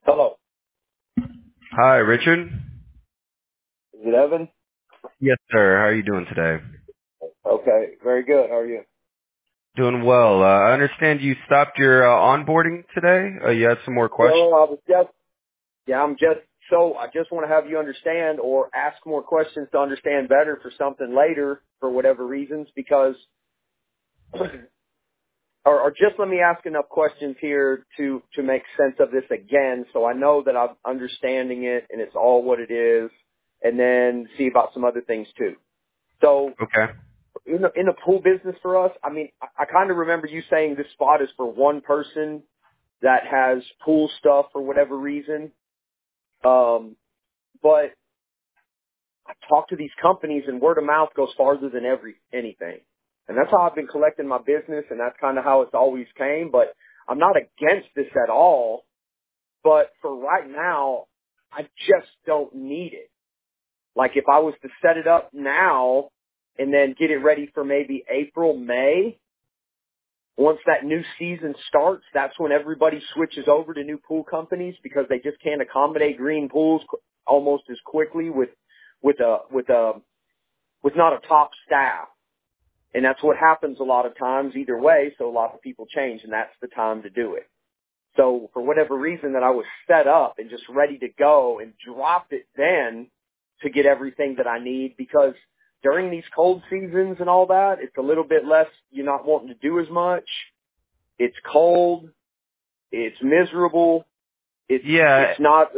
Hello. Hi, Richard. Is it Evan? Yes, sir. How are you doing today? Okay. Very good. How are you? Doing well. I understand you stopped your onboarding today. You had some more questions. Well, I just want to have you understand or ask more questions to understand better for something later for whatever reasons because, or just let me ask enough questions here to make sense of this again so I know that I'm understanding it and it's all what it is and then see about some other things too. So, Okay. in the pool business for us, I mean, I kind of remember you saying this spot is for one person that has pool stuff for whatever reason. But I talk to these companies and word of mouth goes farther than anything. And that's how I've been collecting my business and that's kind of how it's always came. But I'm not against this at all. But for right now, I just don't need it. Like if I was to set it up now and then get it ready for maybe April, May, once that new season starts, that's when everybody switches over to new pool companies because they just can't accommodate green pools almost as quickly with not a top staff. And that's what happens a lot of times either way. So a lot of people change and that's the time to do it. So for whatever reason that I was set up and just ready to go and dropped it then to get everything that I need because during these cold seasons and all that, it's a little bit less, you're not wanting to do as much. It's cold. It's miserable. It's not.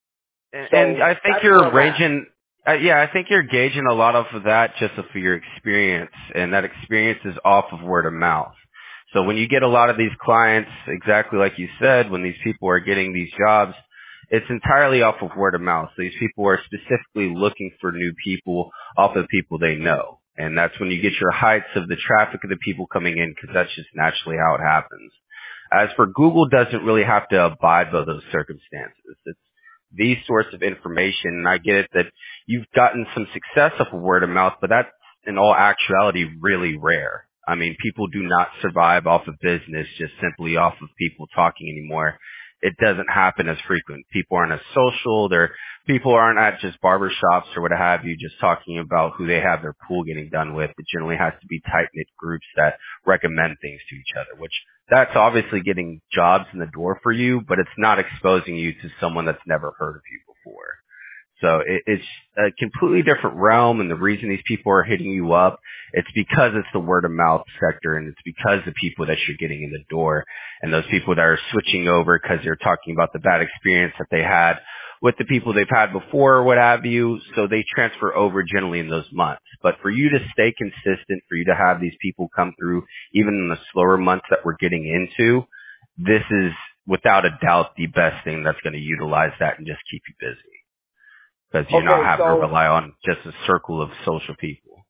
And I think you're arranging. I think you're gauging a lot of that just for your experience, and that experience is off of word of mouth. So when you get a lot of these clients, exactly like you said, when these people are getting these jobs, it's entirely off of word of mouth. So these people are specifically looking for new people off of people they know. And that's when you get your heights of the traffic of the people coming in because that's just naturally how it happens. As for Google, doesn't really have to abide by those circumstances. It's these sorts of information, and I get it that you've gotten some success off of word of mouth, but that's in all actuality really rare. I mean, people do not survive off of business just simply off of people talking anymore. It doesn't happen as frequent. People aren't as social. People aren't at just barbershops or what have you, just talking about who they have their pool getting done with. It generally has to be tight-knit groups that recommend things to each other, which that's obviously getting jobs in the door for you, but it's not exposing you to someone that's never heard of you before. So it's a completely different realm, and the reason these people are hitting you up, it's because it's the word of mouth sector, and it's because the people that you're getting in the door, and those people that are switching over because they're talking about the bad experience that they had with the people they've had before or what have you, so they transfer over generally in those months. But for you to stay consistent, for you to have these people come through, even in the slower months that we're getting into, this is without a doubt the best thing that's going to utilize that and just keep you busy. Because you're not having to rely on just a circle of social people.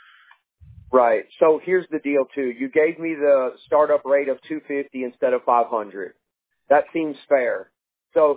Right. So here's the deal too. You gave me the startup rate of $250 instead of $500. That seems fair. So,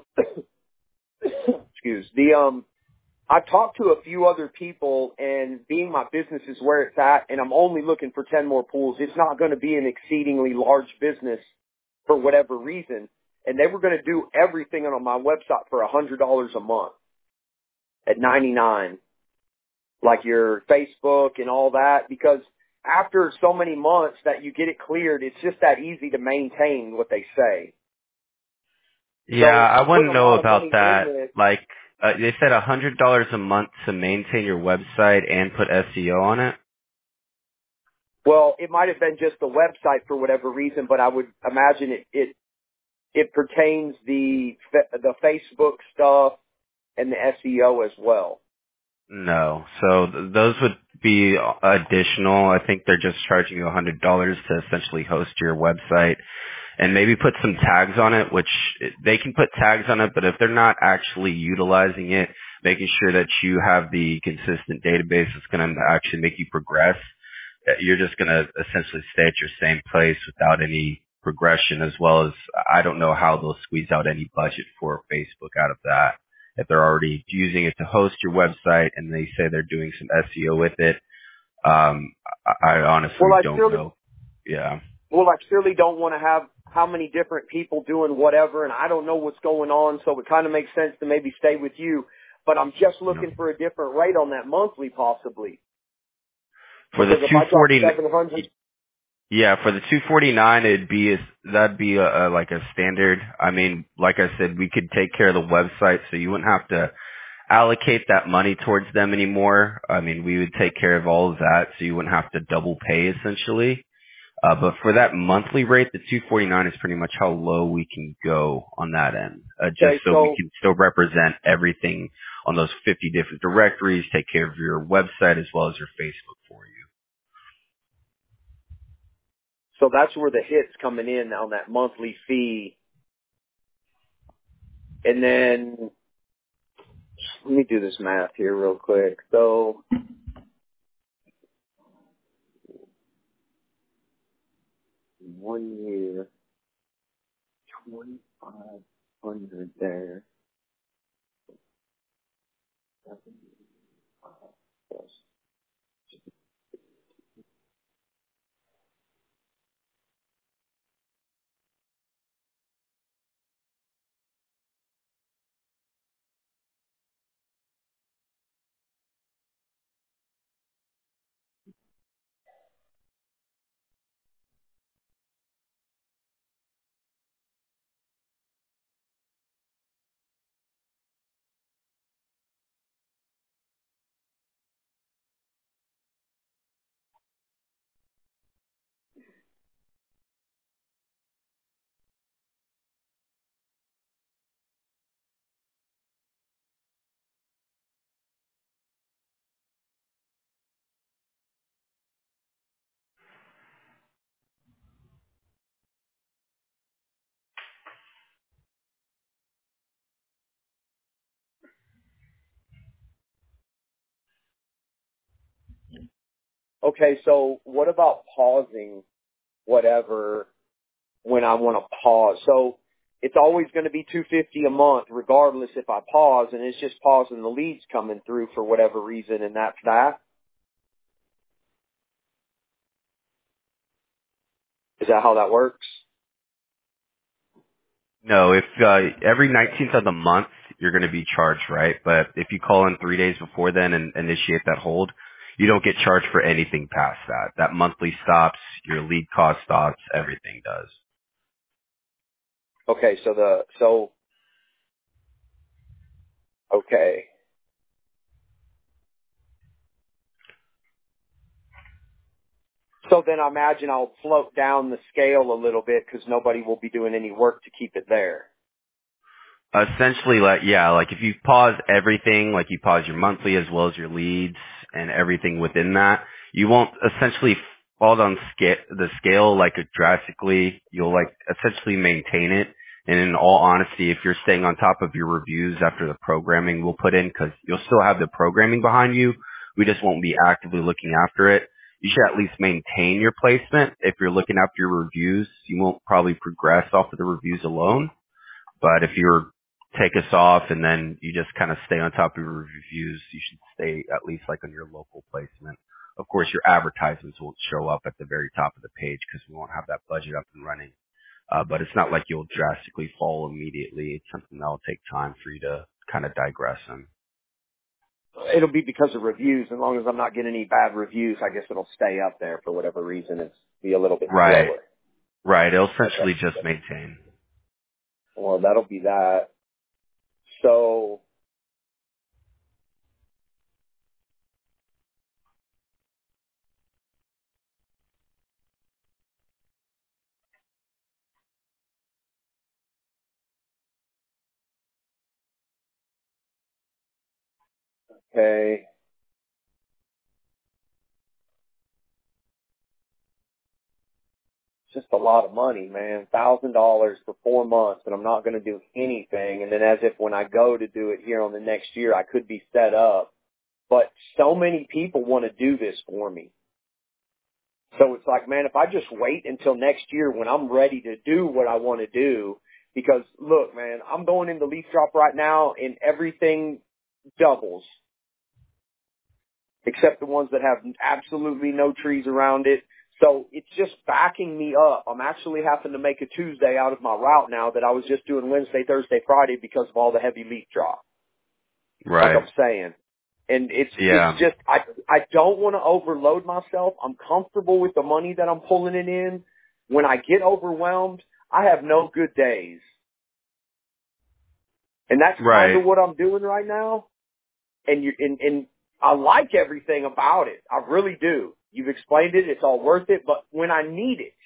I've talked to a few other people, and being my business is where it's at, and I'm only looking for 10 more pools. It's not going to be an exceedingly large business for whatever reason. And they were going to do everything on my website for $100 a month at $99, like your Facebook and all that, because after so many months that you get it cleared, it's just that easy to maintain what they say. Yeah, so I wouldn't know about that. Like, they said $100 a month to maintain your website and put SEO on it. Well, it might have been just the website for whatever reason, but I would imagine it pertains the Facebook stuff and the SEO as well. No. So those would be additional. I think they're just charging you $100 to essentially host your website and maybe put some tags on it, which they can put tags on it, but if they're not actually utilizing it, making sure that you have the consistent database that's going to actually make you progress, you're just going to essentially stay at your same place without any progression, as well as I don't know how they'll squeeze out any budget for Facebook out of that. If they're already using it to host your website and they say they're doing some SEO with it, I honestly don't know. Yeah. Well, I surely don't want to have how many different people doing whatever, and I don't know what's going on, so it kind of makes sense to maybe stay with you. But I'm just looking for a different rate on that monthly, possibly. For because the if I drop 240, 700, yeah, for the 249, that'd be like a standard. I mean, like I said, we could take care of the website, so you wouldn't have to allocate that money towards them anymore. I mean, we would take care of all of that, so you wouldn't have to double pay essentially. But for that monthly rate, the 249 is pretty much how low we can go on that end, just so we can still represent everything on those 50 different directories, take care of your website as well as your Facebook for you. So that's where the hit's coming in on that monthly fee. And then, let me do this math here real quick. So, in 1 year, 2,500 there. Okay, so what about pausing whatever when I want to pause? So it's always going to be $250 a month regardless if I pause, and it's just pausing the leads coming through for whatever reason, and that's that? Is that how that works? No, if every 19th of the month you're going to be charged, right? But if you call in 3 days before then and initiate that hold, you don't get charged for anything past that. That monthly stops, your lead cost stops, everything does. Okay, okay. So then I imagine I'll float down the scale a little bit because nobody will be doing any work to keep it there. Essentially, like if you pause everything, like you pause your monthly as well as your leads and everything within that, you won't essentially fall down the scale like drastically. You'll like essentially maintain it. And in all honesty, if you're staying on top of your reviews after the programming we'll put in, because you'll still have the programming behind you, we just won't be actively looking after it. You should at least maintain your placement. If you're looking after your reviews, you won't probably progress off of the reviews alone. But if you're take us off and then you just kind of stay on top of your reviews, you should stay at least like on your local placement. Of course, your advertisements won't show up at the very top of the page because we won't have that budget up and running. But it's not like you'll drastically fall immediately. It's something that'll take time for you to kind of digress in. It'll be because of reviews. As long as I'm not getting any bad reviews, I guess it'll stay up there for whatever reason. It's be a little bit slower. Right. It'll essentially just maintain. Well, that'll be that. So, okay. It's just a lot of money, man. $1,000 for 4 months, and I'm not going to do anything. And then as if when I go to do it here on the next year, I could be set up. But so many people want to do this for me. So it's like, man, if I just wait until next year when I'm ready to do what I want to do, because look, man, I'm going into leaf drop right now and everything doubles. Except the ones that have absolutely no trees around it. So it's just backing me up. I'm actually having to make a Tuesday out of my route now that I was just doing Wednesday, Thursday, Friday because of all the heavy leaf drop. Right. Like I'm saying. And it's just, I don't want to overload myself. I'm comfortable with the money that I'm pulling it in. When I get overwhelmed, I have no good days. And that's kind of what I'm doing right now. And I like everything about it. I really do. You've explained it. It's all worth it. But when I need it,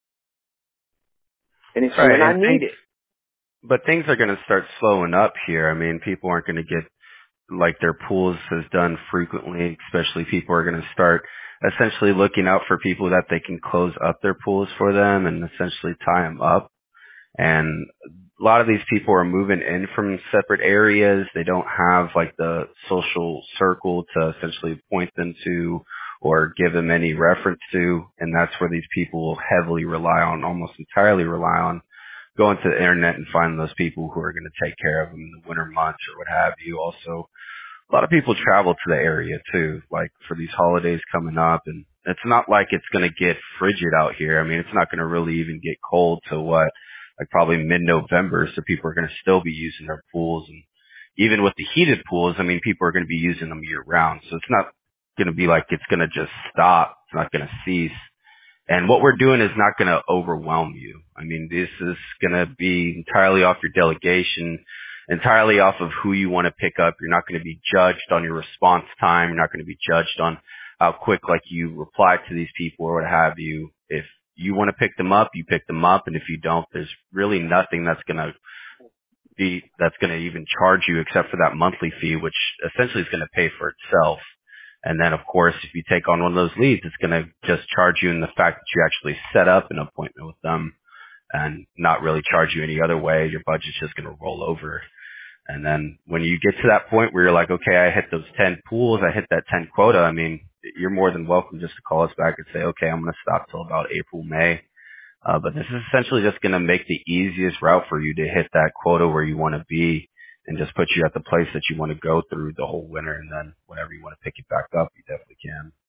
and it's when I need it. But things are going to start slowing up here. I mean, people aren't going to get like their pools has done frequently, especially people are going to start essentially looking out for people that they can close up their pools for them and essentially tie them up. And a lot of these people are moving in from separate areas. They don't have like the social circle to essentially point them to or give them any reference to. And that's where these people will heavily rely on, almost entirely rely on going to the internet and finding those people who are going to take care of them in the winter months or what have you. Also, a lot of people travel to the area too, like for these holidays coming up, and it's not like it's going to get frigid out here. I mean, it's not going to really even get cold till what, like probably mid-November, so people are going to still be using their pools. And even with the heated pools, I mean, people are going to be using them year round, so it's not going to be like it's going to just stop. It's not going to cease. And what we're doing is not going to overwhelm you. I mean, this is going to be entirely off your delegation, entirely off of who you want to pick up. You're not going to be judged on your response time. You're not going to be judged on how quick, like, you reply to these people or what have you. If you want to pick them up, you pick them up. And if you don't, there's really nothing that's going to even charge you except for that monthly fee, which essentially is going to pay for itself. And then, of course, if you take on one of those leads, it's going to just charge you in the fact that you actually set up an appointment with them and not really charge you any other way. Your budget's just going to roll over. And then when you get to that point where you're like, okay, I hit those 10 pools, I hit that 10 quota, I mean, you're more than welcome just to call us back and say, okay, I'm going to stop till about April, May. But this is essentially just going to make the easiest route for you to hit that quota where you want to be and just put you at the place that you want to go through the whole winter. And then whenever you want to pick it back up, you definitely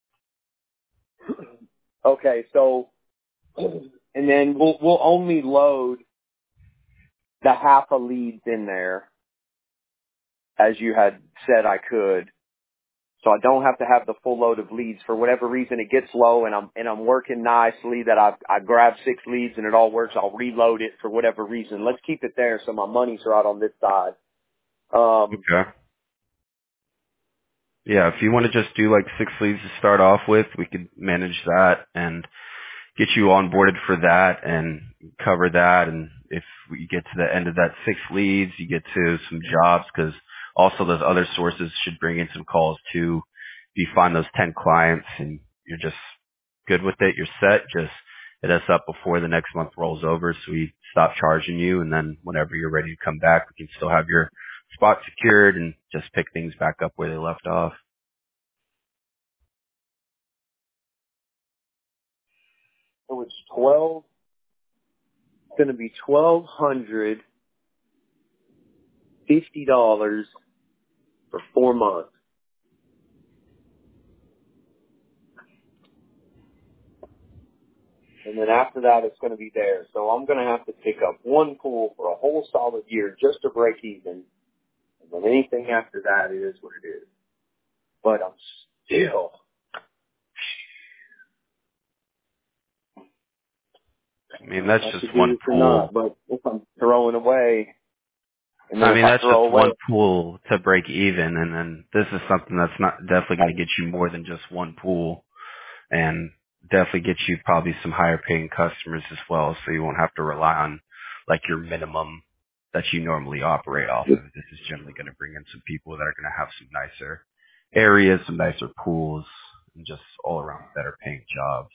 can. Okay. So, and then we'll only load the half a leads in there as you had said I could. So I don't have to have the full load of leads. For whatever reason it gets low and I'm working nicely that I grab 6 leads and it all works, I'll reload it for whatever reason. Let's keep it there so my money's right on this side. Okay. Yeah, if you want to just do like 6 leads to start off with, we could manage that and get you onboarded for that and cover that. And if we get to the end of that 6 leads, you get to some jobs, because also those other sources should bring in some calls too. If you find those 10 clients and you're just good with it, you're set, just hit us up before the next month rolls over so we stop charging you. And then whenever you're ready to come back, we can still have your spot secured and just pick things back up where they left off. So it's going to be $1,250 for 4 months. And then after that, it's going to be there. So I'm going to have to pick up 1 pool for a whole solid year just to break even. And then anything after that is what it is. But I'm still. I mean, that's just one pool. But if I'm throwing away. I mean, that's just one pool to break even. And then this is something that's not definitely going to get you more than just one pool. And definitely get you probably some higher paying customers as well, so you won't have to rely on like your minimum that you normally operate off of. This is generally going to bring in some people that are going to have some nicer areas, some nicer pools, and just all around better paying jobs.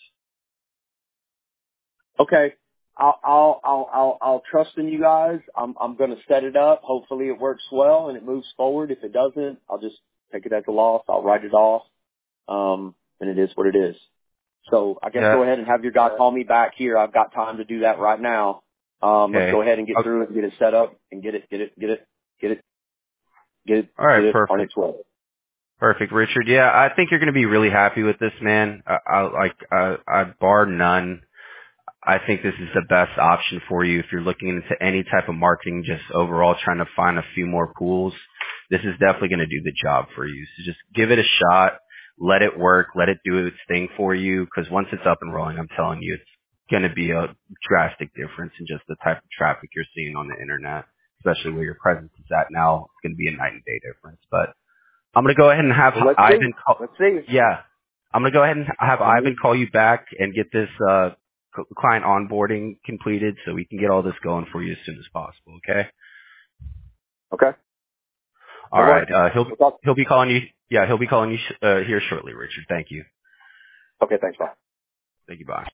Okay. I'll trust in you guys. I'm going to set it up. Hopefully it works well and it moves forward. If it doesn't, I'll just take it as a loss. I'll write it off. And it is what it is. So I guess go ahead and have your guy call me back here. I've got time to do that right now. Let's go ahead and get through it and get it set up and get it All right, perfect. on its way. Perfect, Richard. Yeah, I think you're going to be really happy with this, man. I bar none. I think this is the best option for you if you're looking into any type of marketing, just overall trying to find a few more pools. This is definitely going to do the job for you. So just give it a shot. Let it work. Let it do its thing for you. Because once it's up and rolling, I'm telling you, it's going to be a drastic difference in just the type of traffic you're seeing on the internet, especially where your presence is at now. It's going to be a night and day difference. But I'm going to go ahead and have Ivan call. Let's see. Yeah. I'm going to go ahead and have Ivan call you back and get this client onboarding completed so we can get all this going for you as soon as possible, okay? Okay. All right. He'll be calling you. Yeah, he'll be calling you here shortly, Richard. Thank you. Okay, thanks. Bye. Thank you. Bye.